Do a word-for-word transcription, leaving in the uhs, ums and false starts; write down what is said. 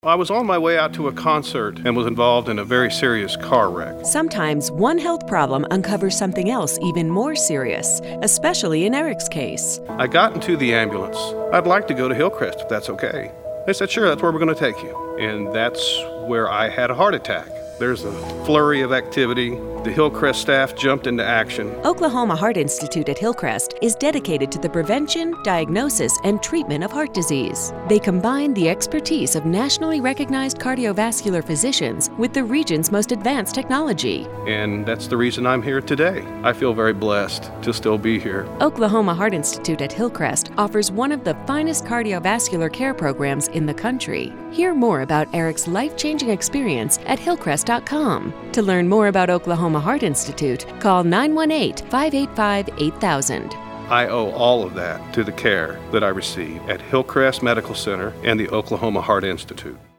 I was on my way out to a concert and was involved in a very serious car wreck. Sometimes one health problem uncovers something else even more serious, especially in Eric's case. I got into the ambulance. I'd like to go to Hillcrest if that's okay. They said, sure, that's where we're going to take you. And that's where I had a heart attack. There's a flurry of activity. The Hillcrest staff jumped into action. Oklahoma Heart Institute at Hillcrest is dedicated to the prevention, diagnosis, and treatment of heart disease. They combine the expertise of nationally recognized cardiovascular physicians with the region's most advanced technology. And that's the reason I'm here today. I feel very blessed to still be here. Oklahoma Heart Institute at Hillcrest offers one of the finest cardiovascular care programs in the country. Hear more about Eric's life-changing experience at hillcrest dot com. To learn more about Oklahoma Heart Institute, call nine one eight, five eight five, eight thousand. I owe all of that to the care that I receive at Hillcrest Medical Center and the Oklahoma Heart Institute.